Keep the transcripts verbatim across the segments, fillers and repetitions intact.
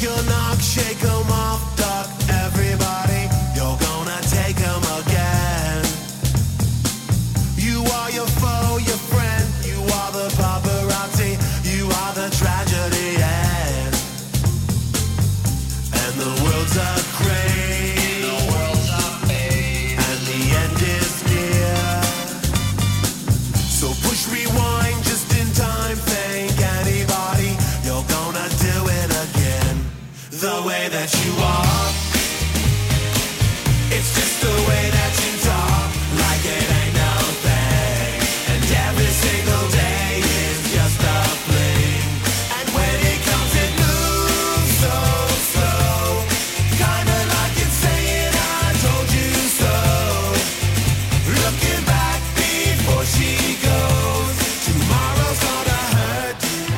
your knock, shake 'em off, duck everybody. You're gonna take 'em again. You are your foe, your friend. You are the paparazzi. You are the tragedy end. And the world's a crane. The world's a fade. And the end is near. So push rewind just in time. Thank anybody. You're gonna do it again. The way that you are. It's just the way that you talk. Like it ain't no thing. And every single day is just a fling. And when it comes it moves so slow. Kinda like it's saying I told you so. Looking back before she goes. Tomorrow's gonna hurt.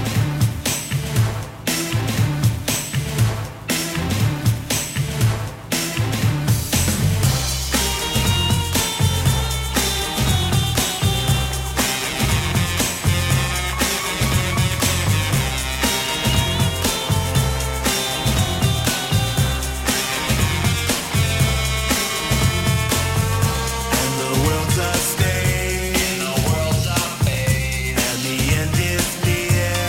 And the world's a stage. The world's a fade. And the end is near.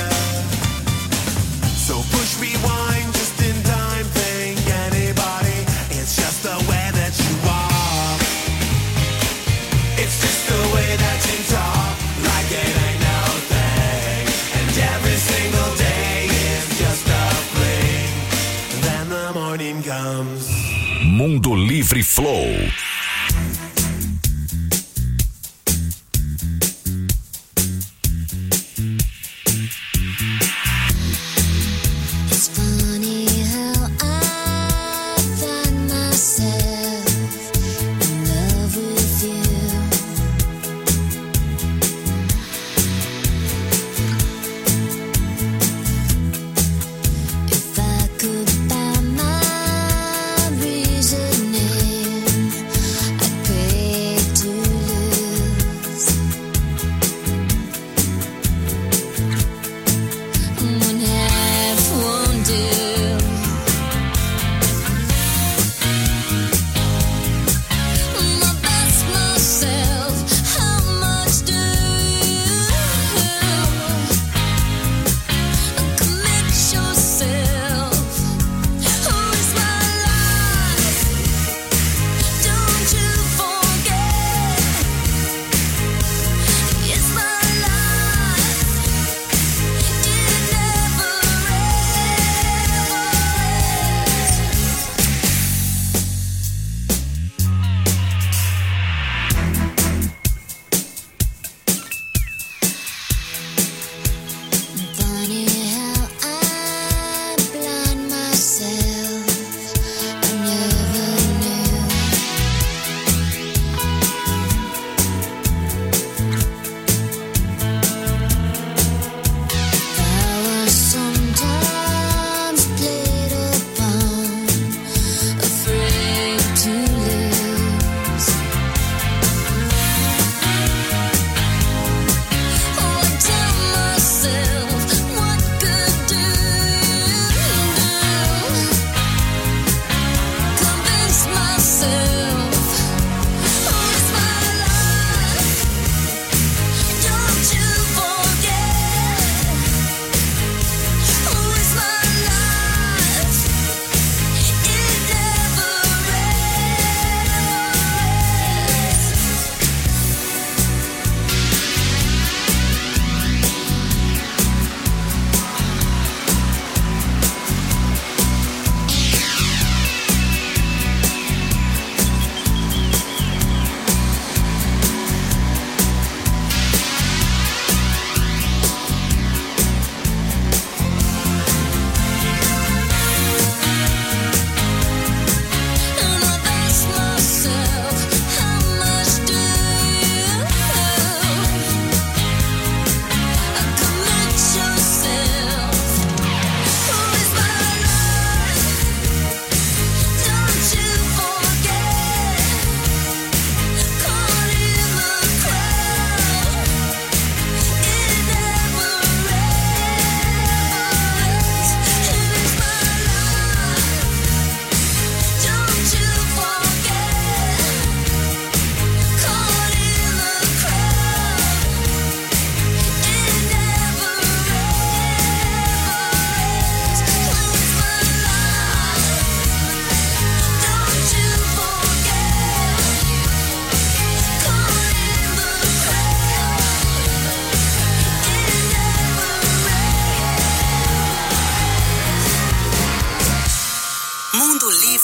So push rewind just in time. Thank anybody. It's just the way that you are. It's just the way that you talk. Like it ain't no thing. And every single day is just a fling. Then the morning comes. Mundo Livre Flow. It's funny how I find myself in love with you. If I could buy my reasoning, I'd pay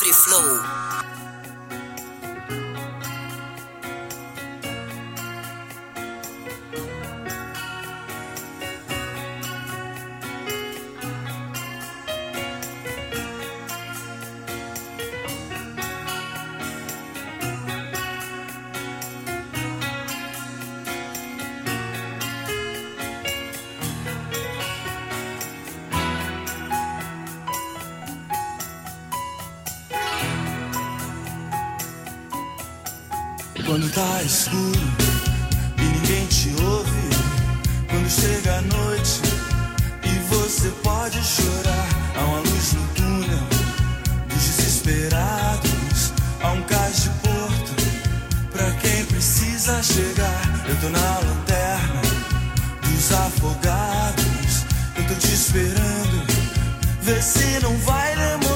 Livre Flow. Quando tá escuro e ninguém te ouve, quando chega a noite e você pode chorar, há uma luz no túnel dos desesperados, há um cais de porto pra quem precisa chegar. Eu tô na lanterna dos afogados, eu tô te esperando, vê se não vai demorar.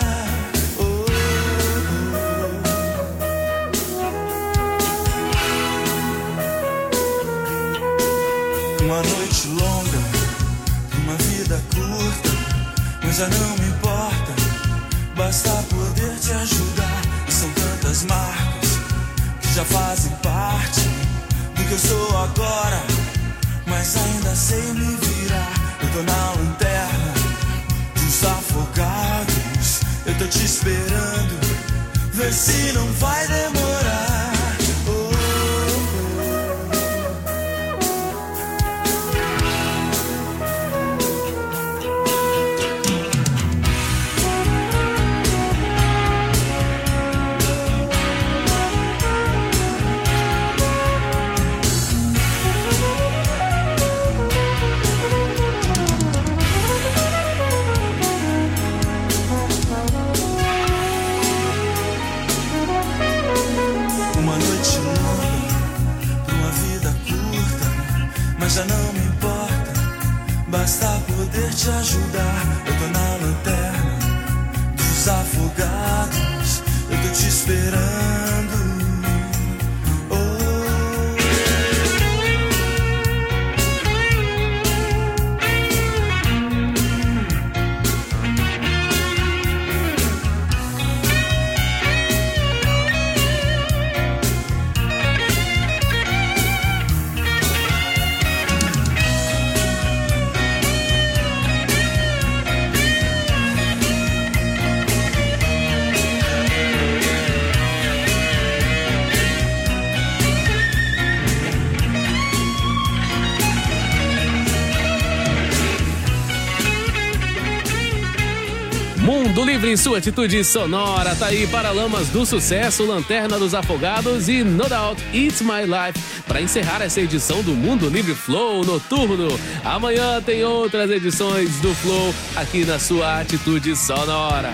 Uma noite longa, uma vida curta, mas já não me importa, basta poder te ajudar. E são tantas marcas que já fazem parte do que eu sou agora, mas ainda sei me virar. Eu tô na lanterna dos afogados, eu tô te esperando, vê se não vai demorar. Já não me importa, basta poder te ajudar. Eu tô na lanterna dos afogados, eu tô te esperando. Mundo Livre em sua atitude sonora, tá aí Paralamas do Sucesso, Lanterna dos Afogados e No Doubt, It's My Life. Para encerrar essa edição do Mundo Livre Flow Noturno, amanhã tem outras edições do Flow aqui na sua atitude sonora.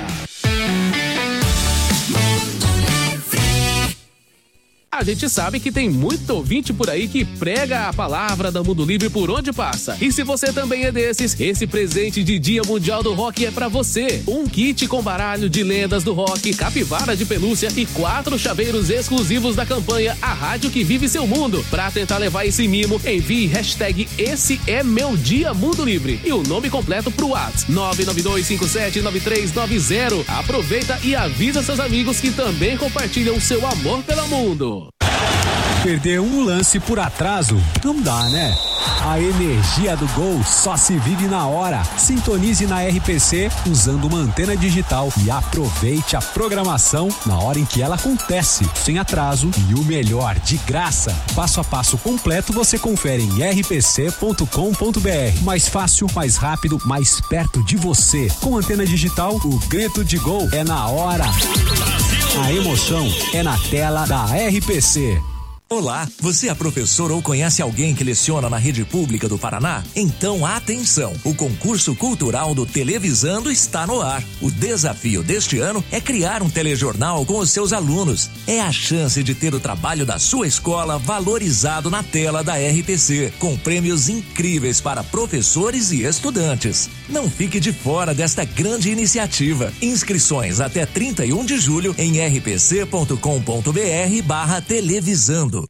A gente sabe que tem muito ouvinte por aí que prega a palavra da Mundo Livre por onde passa. E se você também é desses, esse presente de Dia Mundial do Rock é pra você. Um kit com baralho de lendas do rock, capivara de pelúcia e quatro chaveiros exclusivos da campanha A Rádio que Vive Seu Mundo. Pra tentar levar esse mimo, envie hashtag Esse é Meu Dia Mundo Livre e o nome completo pro WhatsApp nove nove dois cinco sete nove três nove zero. Aproveita e avisa seus amigos que também compartilham seu amor pelo mundo. Perder um lance por atraso não dá, né? A energia do gol só se vive na hora. Sintonize na R P C usando uma antena digital e aproveite a programação na hora em que ela acontece, sem atraso e o melhor, de graça. Passo a passo completo você confere em r p c ponto com ponto b r. Mais fácil, mais rápido, mais perto de você. Com antena digital, o grito de gol é na hora. A emoção é na tela da R P C. Olá, você é professor ou conhece alguém que leciona na rede pública do Paraná? Então atenção, o concurso cultural do Televisando está no ar. O desafio deste ano é criar um telejornal com os seus alunos. É a chance de ter o trabalho da sua escola valorizado na tela da R P C, com prêmios incríveis para professores e estudantes. Não fique de fora desta grande iniciativa. Inscrições até trinta e um de julho em r p c ponto com ponto b r barra televisando.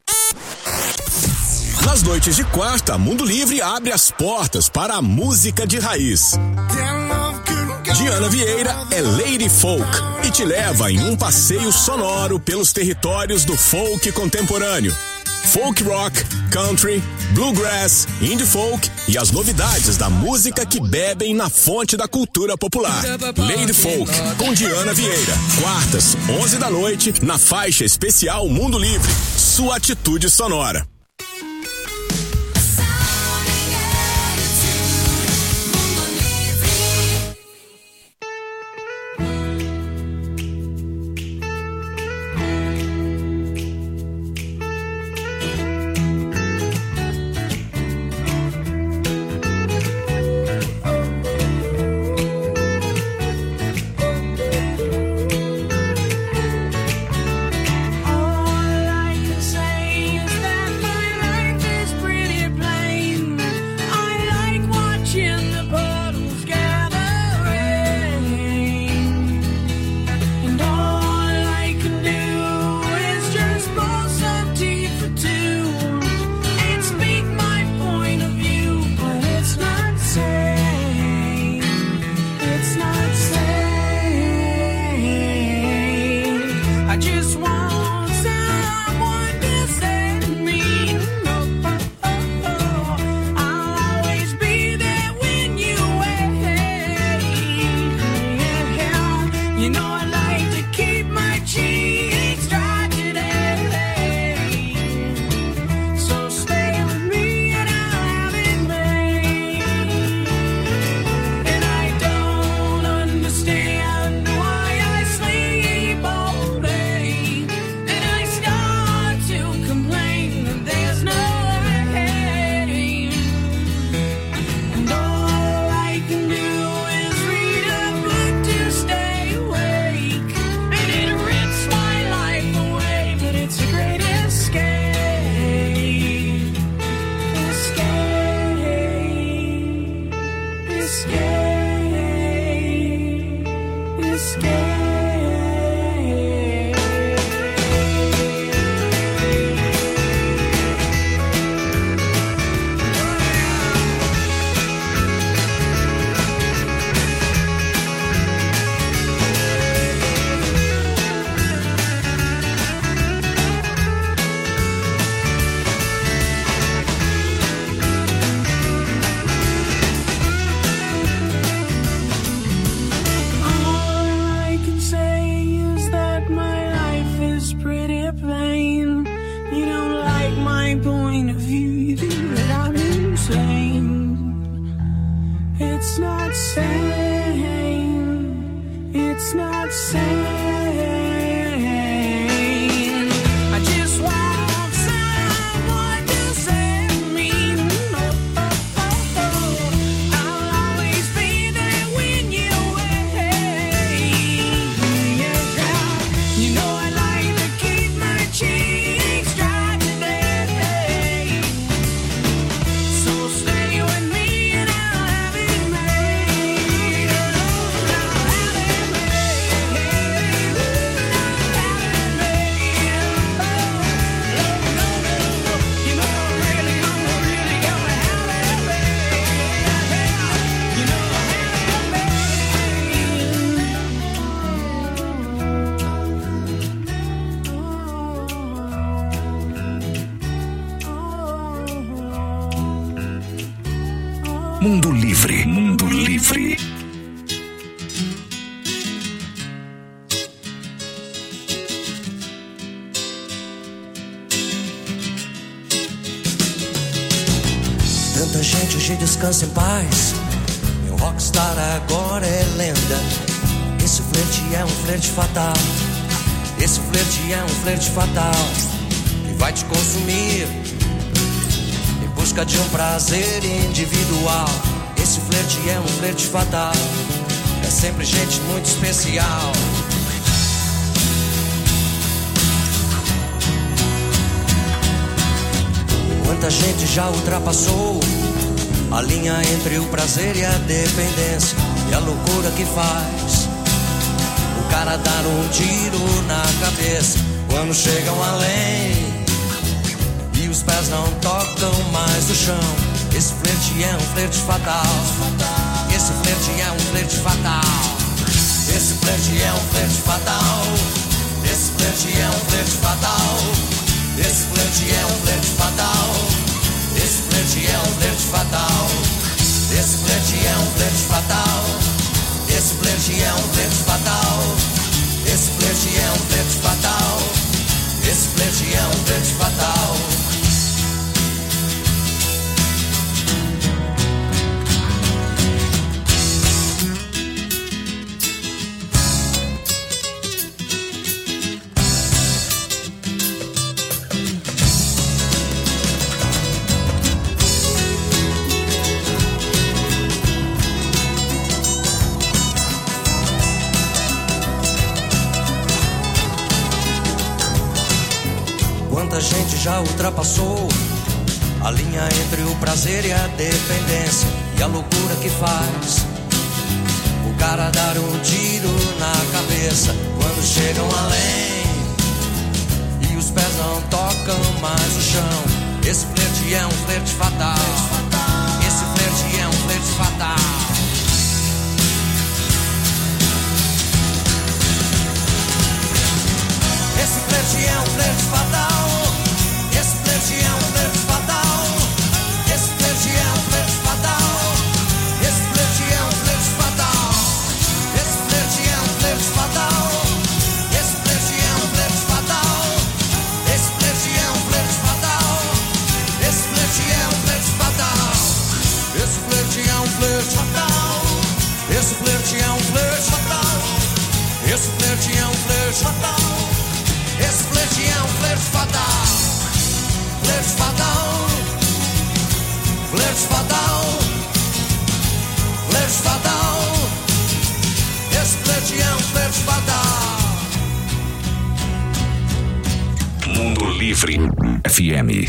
Nas noites de quarta, Mundo Livre abre as portas para a música de raiz. Damn love couldn't Diana Vieira é Lady Folk e te leva em um passeio sonoro pelos territórios do folk contemporâneo. Folk rock, country, bluegrass, indie folk e as novidades da música que bebem na fonte da cultura popular. Lady Folk, com Diana Vieira. Quartas, onze da noite, na faixa especial Mundo Livre. Sua atitude sonora. Mundo Livre, Mundo Livre. Tanta gente hoje descansa em paz. Meu rockstar agora é lenda. Esse flerte é um flerte fatal. Esse flerte é um flerte fatal que vai te consumir em busca de um prazer individual. Esse flerte é um flerte fatal. É sempre gente muito especial. Quanta gente já ultrapassou a linha entre o prazer e a dependência, e a loucura que faz o cara dar um tiro na cabeça quando chegam além e os pés não tocam mais o chão. Esse flerte é um flerte fatal. Esse Esse flerte é um flerte fatal. Esse flerte é um flerte fatal. Esse flerte é um flerte fatal. Esse flerte é um flerte fatal. Esse flerte é um flerte fatal. Esse flerte é um flerte fatal. Esse flerte é um flerte fatal. Esse flerte é um flerte fatal. Esse flerte é um flerte fatal. Quanta gente já ultrapassou a linha entre o prazer e a dependência, e a loucura que faz o cara dar um tiro na cabeça quando chegam além e os pés não tocam mais o chão. Esse flerte é um flerte fatal. Esse flerte é um flerte fatal. Esse flerte é um flerte fatal. Esse flerte é um flerte fatal. Esse flerte é um flerte fatal. Esse flerte é um flerte fatal. Esse flerte é um flerte fatal. Esse flerte é um flerte fatal. Esse flerte é um flerte fatal. Esse flerte é um flerte fatal. Esse flerte é um flerte fatal. Esse flerte é um flerte fatal. Esse flerte é um flerte fatal. Esse flerte é um flerte fatal. Flerte fatal. Flerte fatal. Flerte fatal. Esse flerte é um flerte fatal. Mundo Livre F M.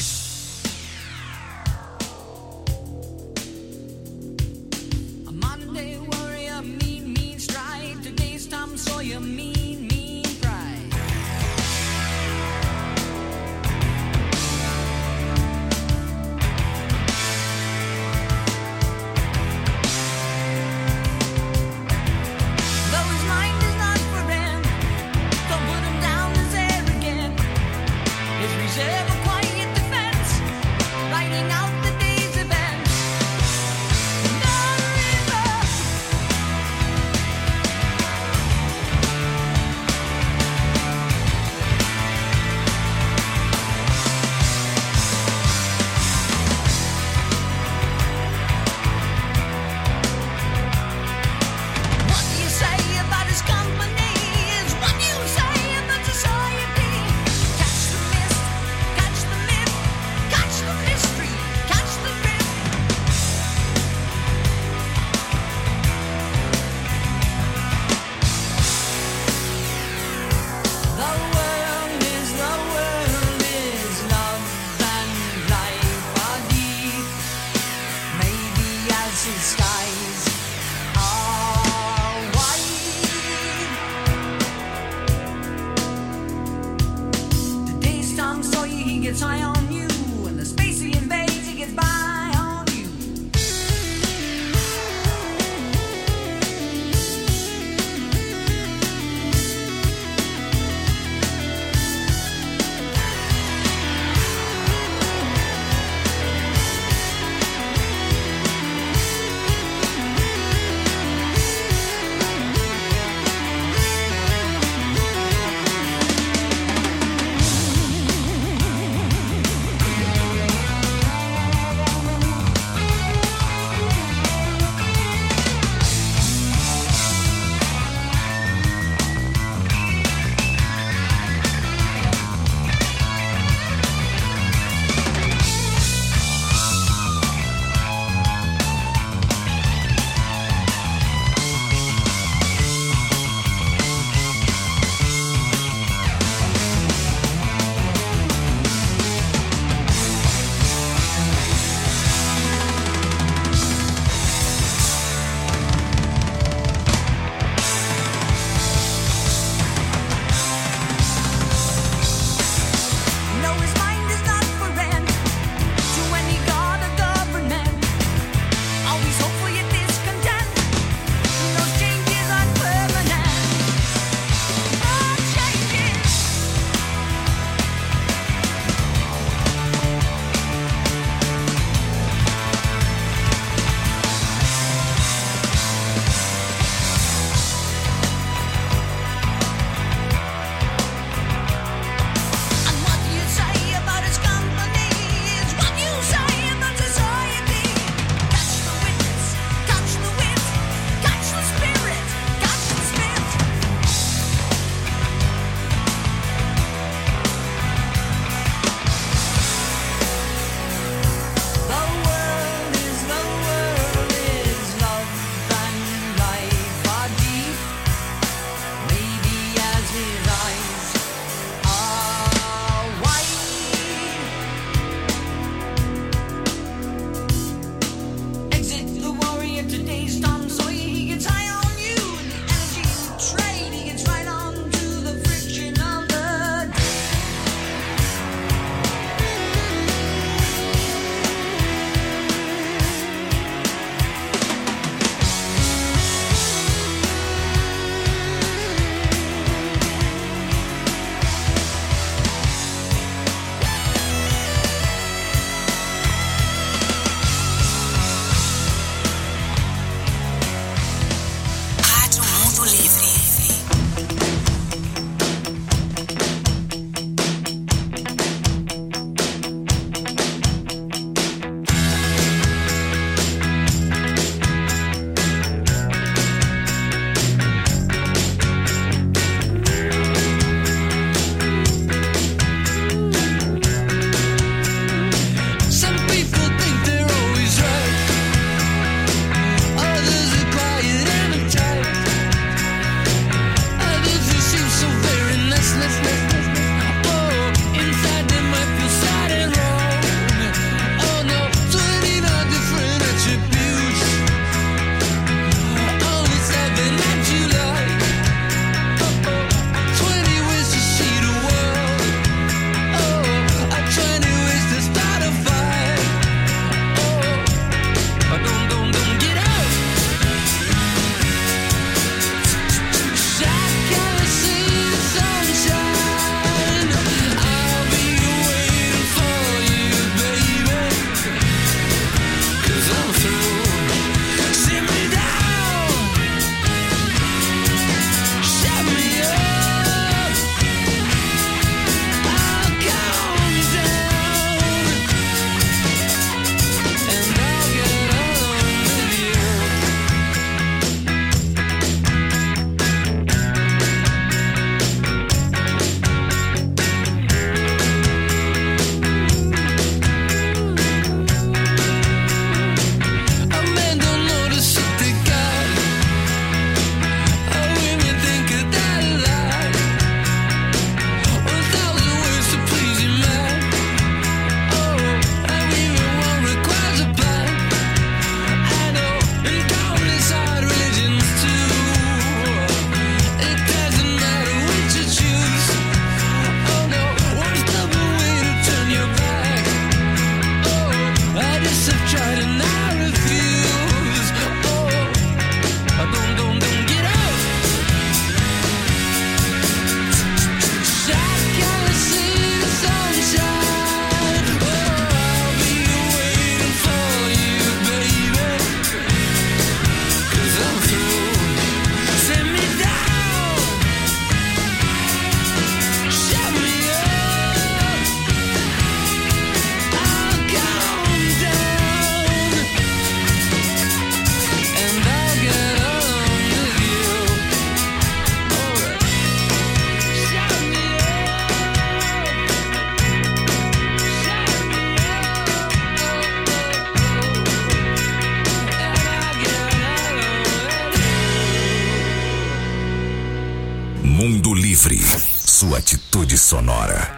Mundo Livre, sua atitude sonora.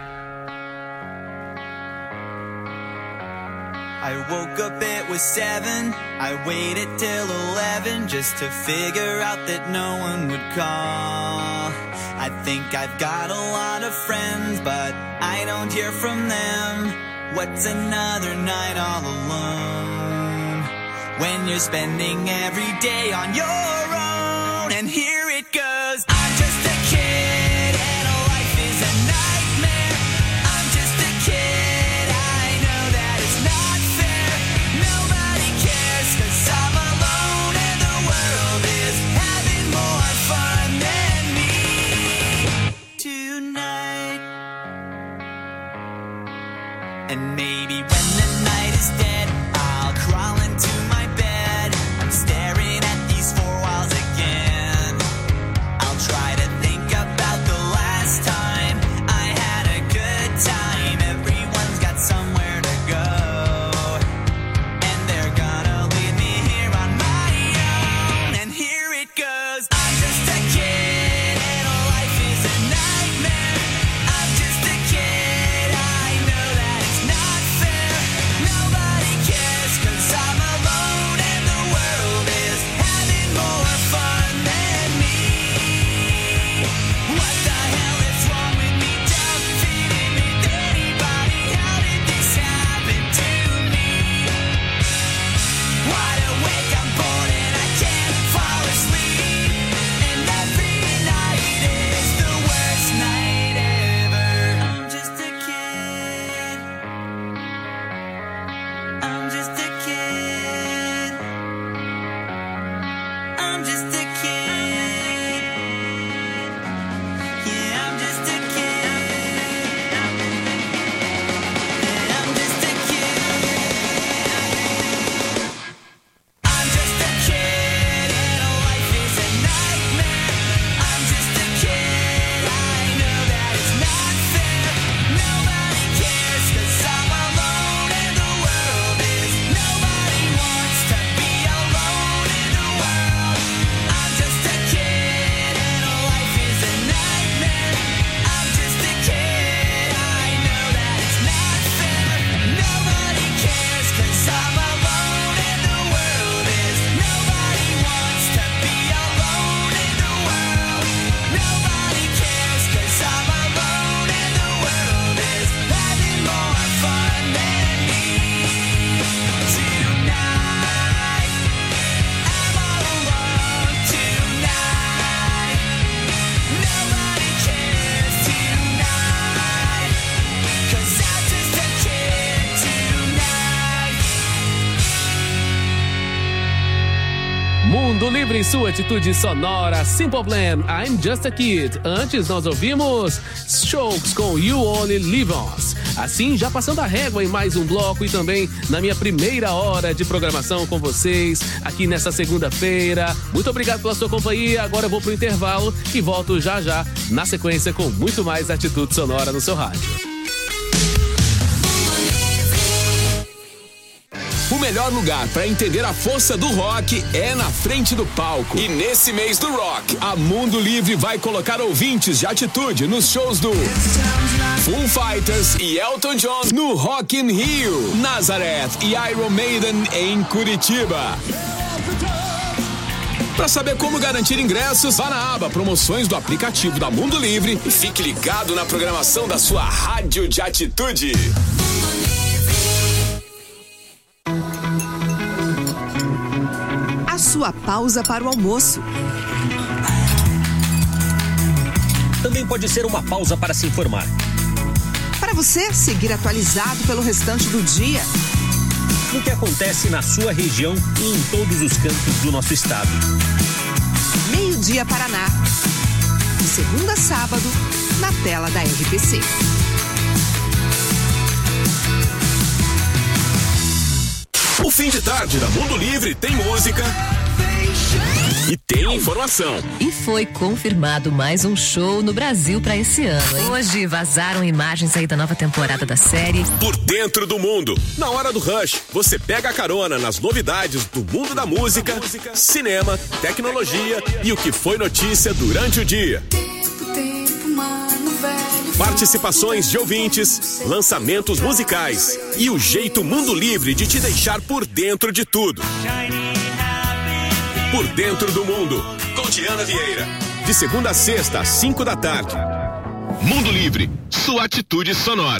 I woke up, it was seven. I waited till eleven just to figure out that no one would call. I think I've got a lot of friends, but I don't hear from them. What's another night all alone when you're spending every day on your own? And here it goes. I'm just a kid and life is a nightmare. I'm just a kid, I know that it's not fair. Nobody cares 'cause I'm alone and the world is having more fun than me tonight. And maybe when the night is dead, I'll crawl into my bed. I'm staring at these four walls again. I'll try to think about the last time I had a good time. Everyone's got somewhere to go, and they're gonna leave me here on my own. And here it goes. I'm just a kid and life is a nightmare. I'm just a kid, I know that it's not fair. Nobody cares 'cause I'm alone and the world is having more fun than me. What the hell is wrong with me? Don't fit in with anybody. How did this happen to me? Wide awake, I'm bored and I can't fall asleep. And every night is the worst night ever. I'm just a kid. I'm just a kid. I'm just a kid. Yeah, I'm just a kid. Yeah, I'm just a kid. I'm just a kid and life is a nightmare. I'm just a kid, I know that it's not fair. Nobody cares 'cause I'm alone and the world is. Nobody wants to be alone in the world. I'm just a kid and life is a nightmare. I'm just a kid, I know that it's not fair. Nobody cares 'cause I'm alone and the world is. Nobody wants to be alone in the world. Nobody cares 'cause I'm alone and the world is having more fun than me tonight. I'm all alone tonight. Nobody cares tonight 'cause I'm just a kid tonight. Mundo Livre, sua atitude sonora. Simple Plan, I'm Just a Kid. Antes nós ouvimos Strokes com You Only Live Once. Assim, já passando a régua em mais um bloco e também na minha primeira hora de programação com vocês aqui nessa segunda-feira. Muito obrigado pela sua companhia. Agora eu vou pro intervalo e volto já já na sequência com muito mais atitude sonora no seu rádio. O melhor lugar para entender a força do rock é na frente do palco. E nesse mês do rock, a Mundo Livre vai colocar ouvintes de atitude nos shows do Foo Fighters e Elton John no Rock in Rio, Nazareth e Iron Maiden em Curitiba. Para saber como garantir ingressos, vá na aba Promoções do aplicativo da Mundo Livre e fique ligado na programação da sua rádio de atitude. A sua pausa para o almoço. Também pode ser uma pausa para se informar. Para você seguir atualizado pelo restante do dia. O que acontece na sua região e em todos os cantos do nosso estado. Meio-dia Paraná. De segunda a sábado, na tela da R P C. O fim de tarde da Mundo Livre tem música e tem informação. E foi confirmado mais um show no Brasil pra esse ano, hein? Hoje vazaram imagens aí da nova temporada da série Por Dentro do Mundo. Na hora do Rush, você pega a carona nas novidades do mundo da música, cinema, tecnologia e o que foi notícia durante o dia. Participações de ouvintes, lançamentos musicais e o jeito Mundo Livre de te deixar por dentro de tudo. Por Dentro do Mundo, com Diana Vieira. De segunda a sexta, às cinco da tarde. Mundo Livre, sua atitude sonora.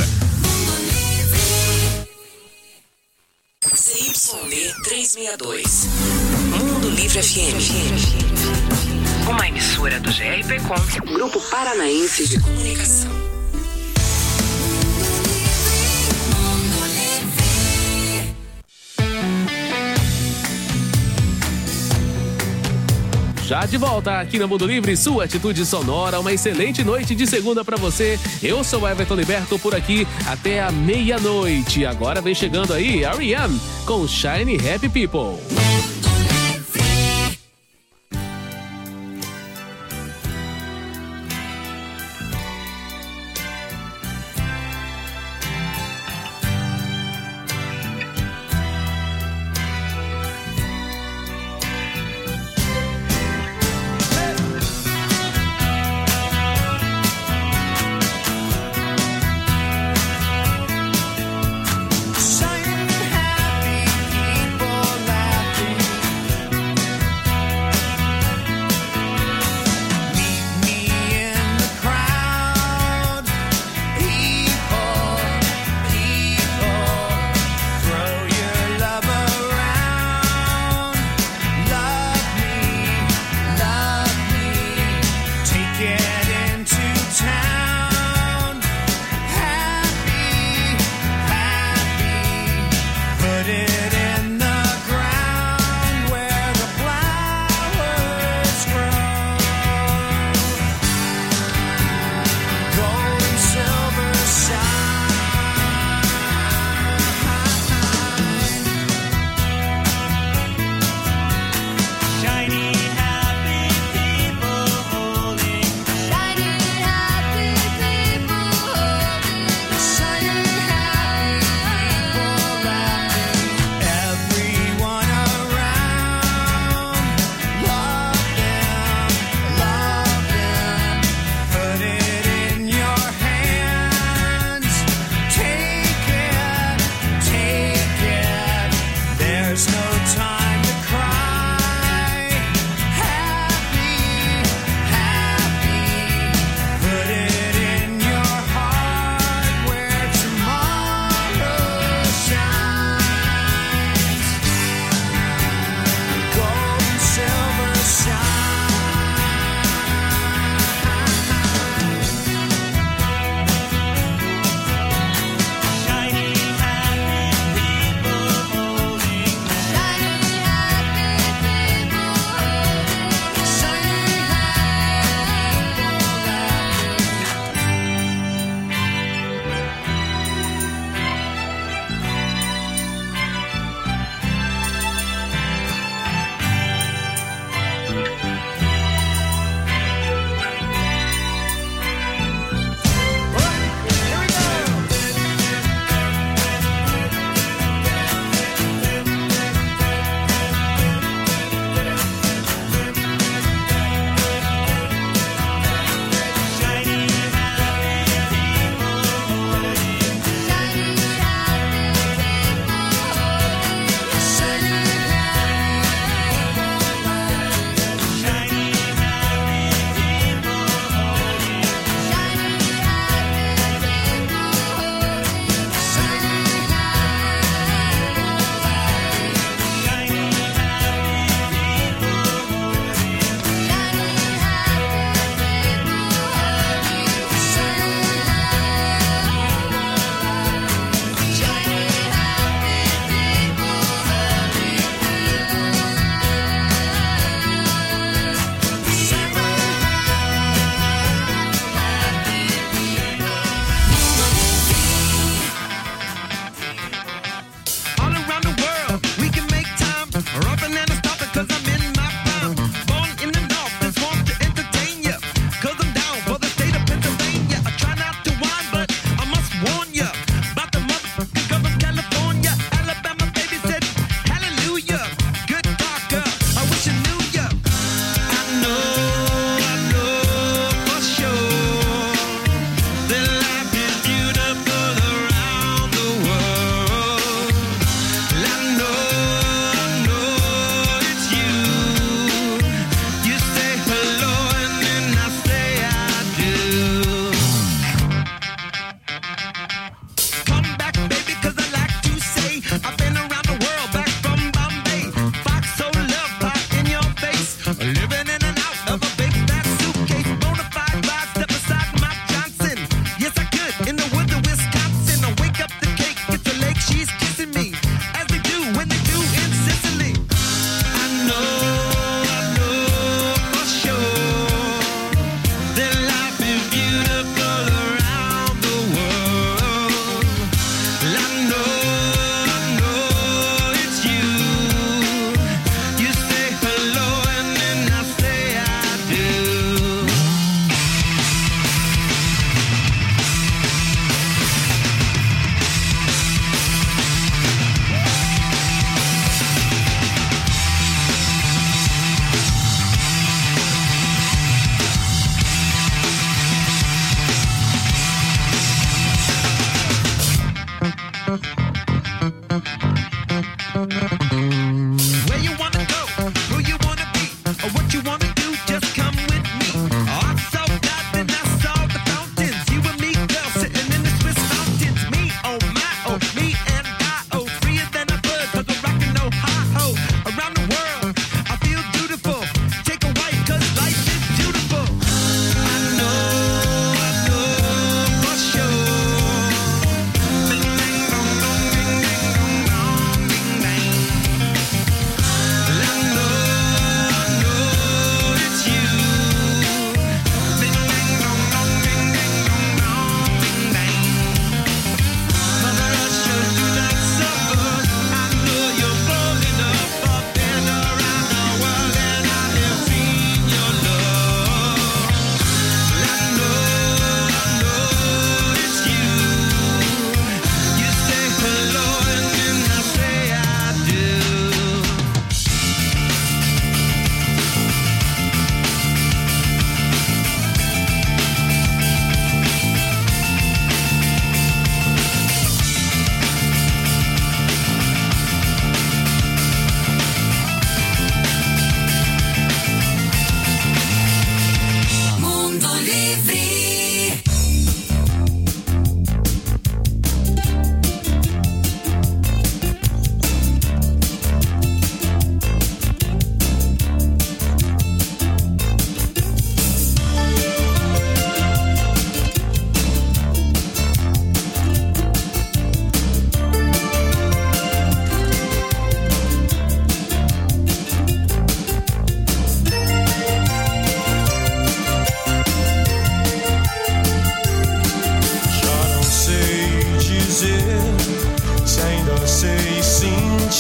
C Y D trezentos e sessenta e dois. Mundo Livre F M. Uma emissora do G R P Com, Grupo Paranaense de Comunicação. Já de volta aqui no Mundo Livre, sua atitude sonora, uma excelente noite de segunda pra você. Eu sou o Everton Liberto por aqui até a meia-noite. Agora vem chegando aí a R E M com Shiny Happy People. Shining happy people laughing.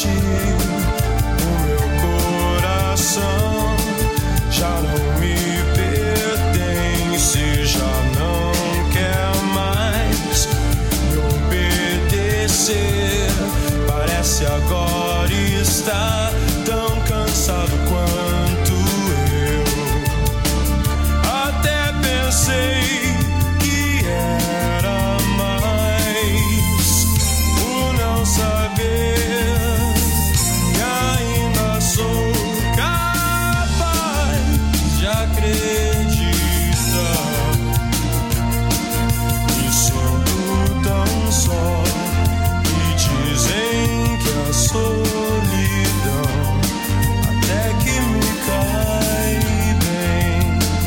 parte. O meu coração já não me pertence, já não quer mais me obedecer. Parece agora estar tão cansado quanto eu. Até pensei que era mais por não saber que ainda sou capaz de acreditar. Me sinto tão só e dizem que a solidão até que me cai bem.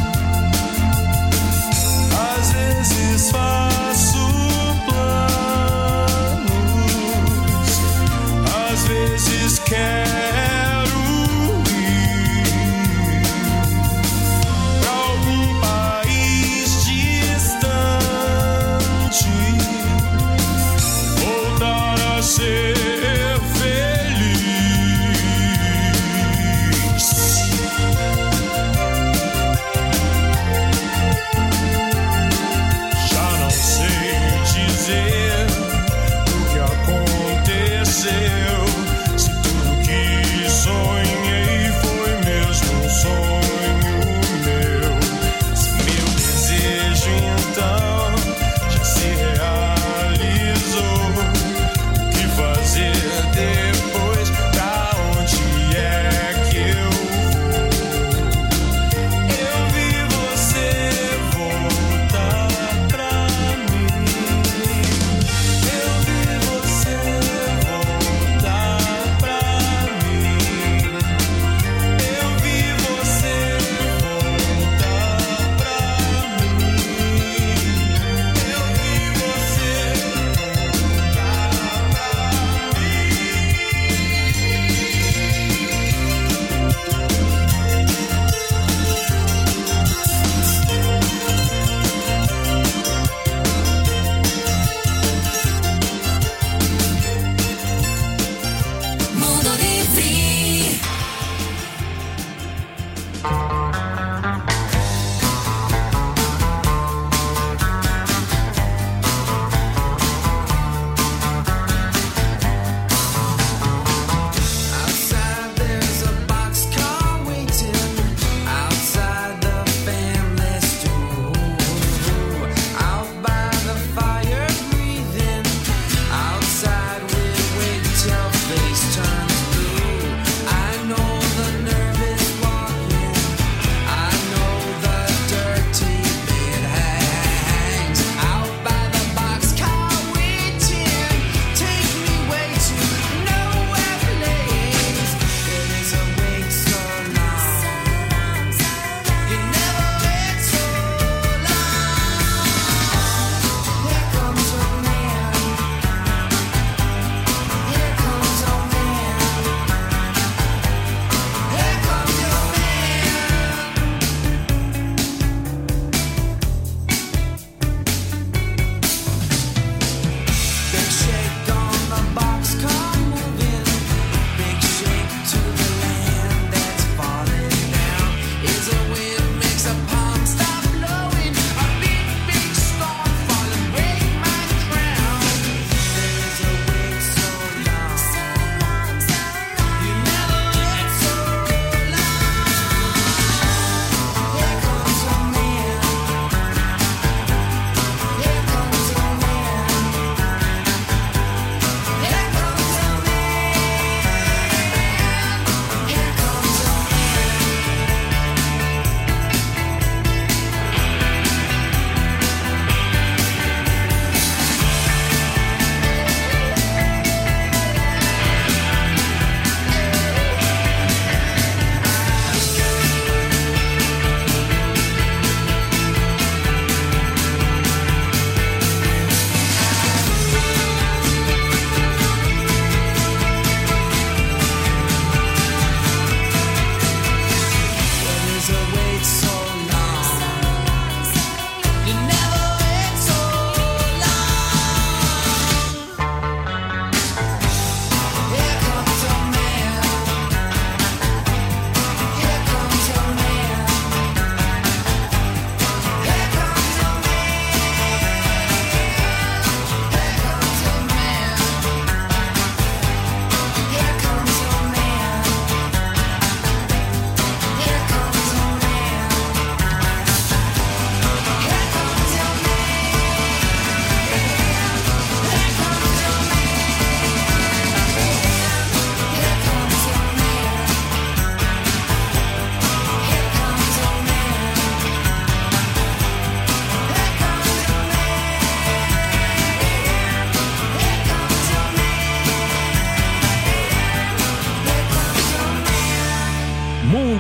Às vezes faço planos, às vezes quero ir pra algum país distante, voltar a ser feliz. Já não sei dizer o que aconteceu, se tudo que sonhei foi mesmo um sonho meu. Se meu desejo então já se realizou, o que fazer depois? Pra onde é que eu vou? Eu vi você voltar pra mim. Eu vi você voltar pra mim. Eu vi você voltar pra mim.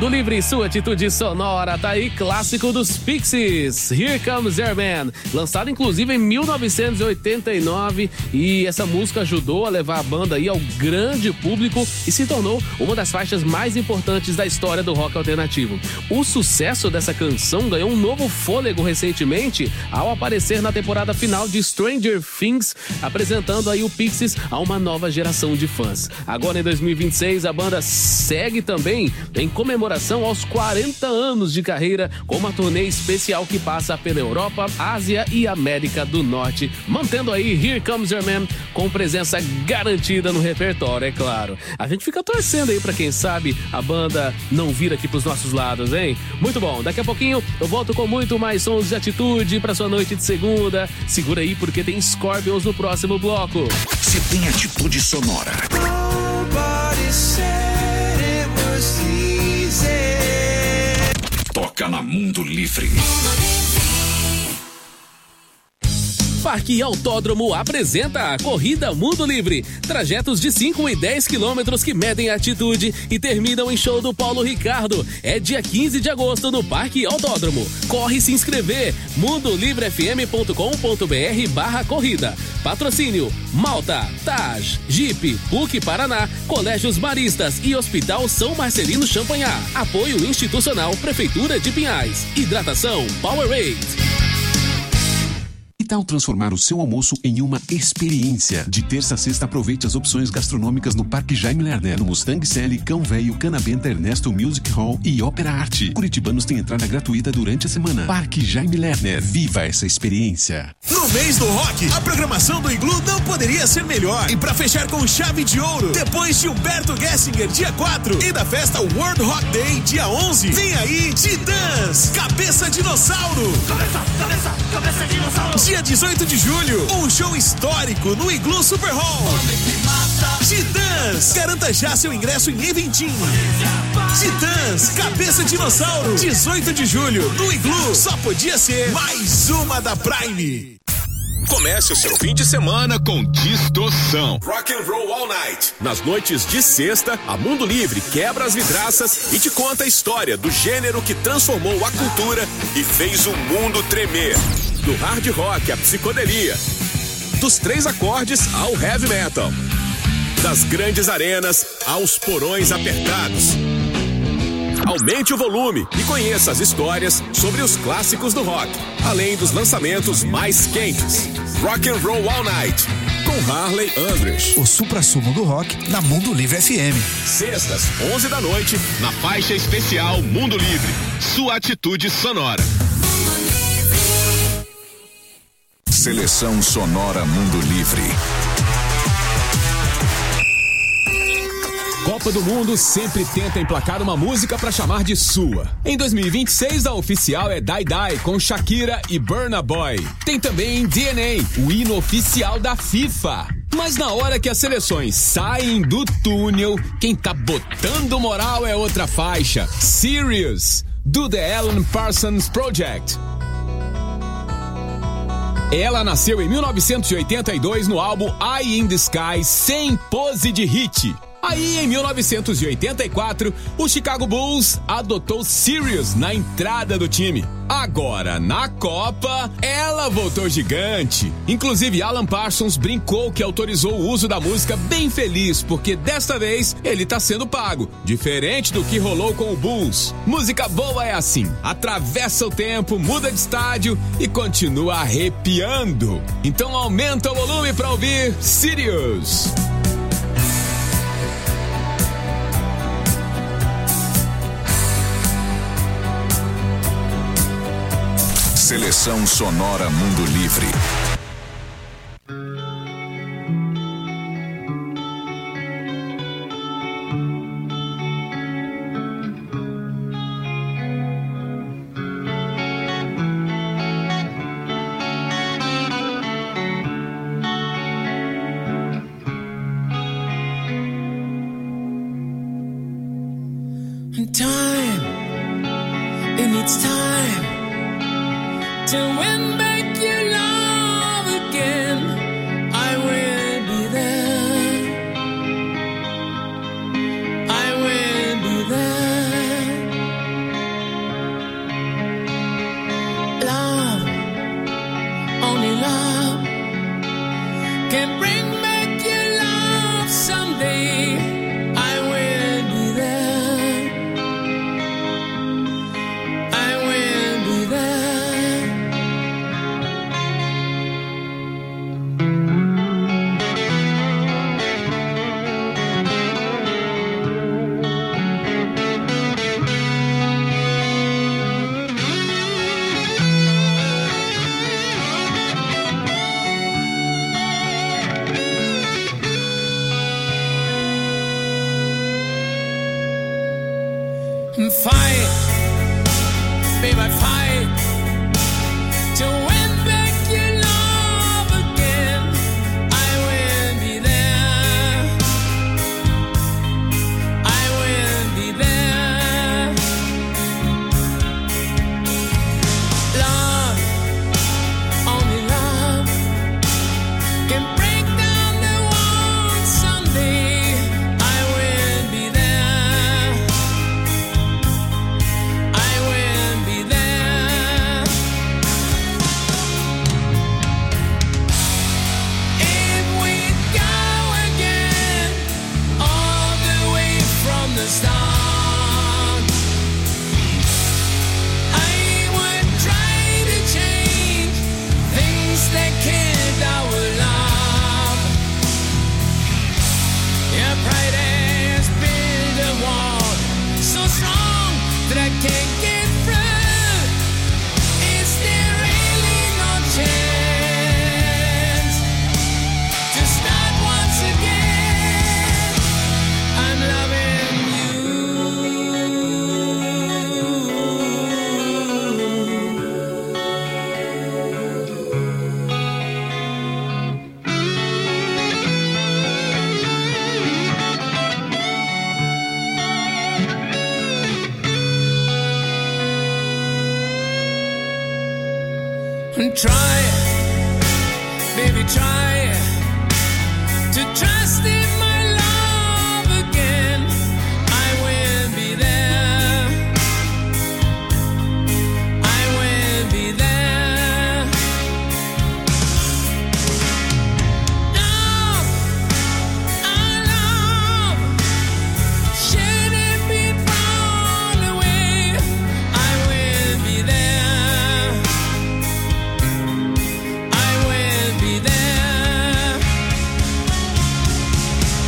Mundo Livre, sua atitude sonora, tá aí, clássico dos Pixies, Here Comes Airman, lançado inclusive em mil novecentos e oitenta e nove, e essa música ajudou a levar a banda aí ao grande público e se tornou uma das faixas mais importantes da história do rock alternativo. O sucesso dessa canção ganhou um novo fôlego recentemente ao aparecer na temporada final de Stranger Things, apresentando aí o Pixies a uma nova geração de fãs. Agora em dois mil e vinte e seis, a banda segue também em comemoração aos quarenta anos de carreira com uma turnê especial que passa pela Europa, Ásia e América do Norte, mantendo aí Here Comes Your Man com presença garantida no repertório, é claro. A gente fica torcendo aí pra quem sabe a banda não vir aqui pros nossos lados, hein? Muito bom, daqui a pouquinho eu volto com muito mais sons de atitude pra sua noite de segunda. Segura aí porque tem Scorpions no próximo bloco. Se tem atitude sonora. Nobody said it was easy. Toca na Mundo Livre. Parque Autódromo apresenta a Corrida Mundo Livre. Trajetos de cinco e dez quilômetros que medem atitude e terminam em show do Paulo Ricardo. É dia quinze de agosto no Parque Autódromo. Corre se inscrever. mundolivrefm.com.br barra corrida. Patrocínio Malta, Taj, Jeep, P U C Paraná, Colégios Maristas e Hospital São Marcelino Champanhar. Apoio institucional Prefeitura de Pinhais. Hidratação Powerade. Que tal transformar o seu almoço em uma experiência? De terça a sexta, aproveite as opções gastronômicas no Parque Jaime Lerner, no Mustang Sally, Cão Velho, Canabenta, Ernesto Music Hall e Ópera Arte. Curitibanos têm entrada gratuita durante a semana. Parque Jaime Lerner, viva essa experiência. No mês do rock, a programação do Iglu não poderia ser melhor. E pra fechar com chave de ouro, depois de Humberto Gessinger, dia quatro, e da festa World Rock Day, dia onze, vem aí Titãs, Cabeça Dinossauro. Cabeça, cabeça, cabeça dinossauro. Dia dezoito de julho, um show histórico no Iglu Super Hall. Titãs, garanta já seu ingresso em Eventim. Titãs, Cabeça Dinossauro, dezoito de julho, no Iglu. Só podia ser mais uma da Prime. Comece o seu fim de semana com distorção. Rock and Roll All Night. Nas noites de sexta, a Mundo Livre quebra as vidraças e te conta a história do gênero que transformou a cultura e fez o mundo tremer. Do hard rock à psicodelia, dos três acordes ao heavy metal, das grandes arenas aos porões apertados. Aumente o volume e conheça as histórias sobre os clássicos do rock, além dos lançamentos mais quentes. Rock and Roll All Night, com Harley Andress. O suprassumo do rock na Mundo Livre F M. Sextas, onze da noite, na faixa especial Mundo Livre. Sua atitude sonora. Seleção Sonora Mundo Livre. Copa do Mundo sempre tenta emplacar uma música pra chamar de sua. Em dois mil e vinte e seis, a oficial é Die Die, com Shakira e Burna Boy. Tem também D N A, o hino oficial da FIFA. Mas na hora que as seleções saem do túnel, quem tá botando moral é outra faixa, Serious, do The Alan Parsons Project. Ela nasceu em mil novecentos e oitenta e dois no álbum Eye in the Sky, sem pose de hit. Aí, em mil novecentos e oitenta e quatro, o Chicago Bulls adotou Sirius na entrada do time. Agora, na Copa, ela voltou gigante. Inclusive, Alan Parsons brincou que autorizou o uso da música bem feliz, porque desta vez ele tá sendo pago, diferente do que rolou com o Bulls. Música boa é assim, atravessa o tempo, muda de estádio e continua arrepiando. Então aumenta o volume pra ouvir Sirius. Seleção Sonora Mundo Livre. Time, it needs time to win back your love again. I will be there. I will be there. can bring back your love someday, I will be there. I will be there. Fight, babe, I fight to win back your love again. I will be there. I will be there. Love, only love can break down the walls someday. I will be there. I will be there. If we go again, all the way from the start, I would try to change things that killed our love. Your pride has built a wall so strong that I can't get through. Is there really no chance to start once again? I'm loving you. And try, baby, try to trust in my love again. I will be there. I will be there. Love, our love, should it be thrown away? I will be there. I will be there.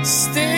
Stay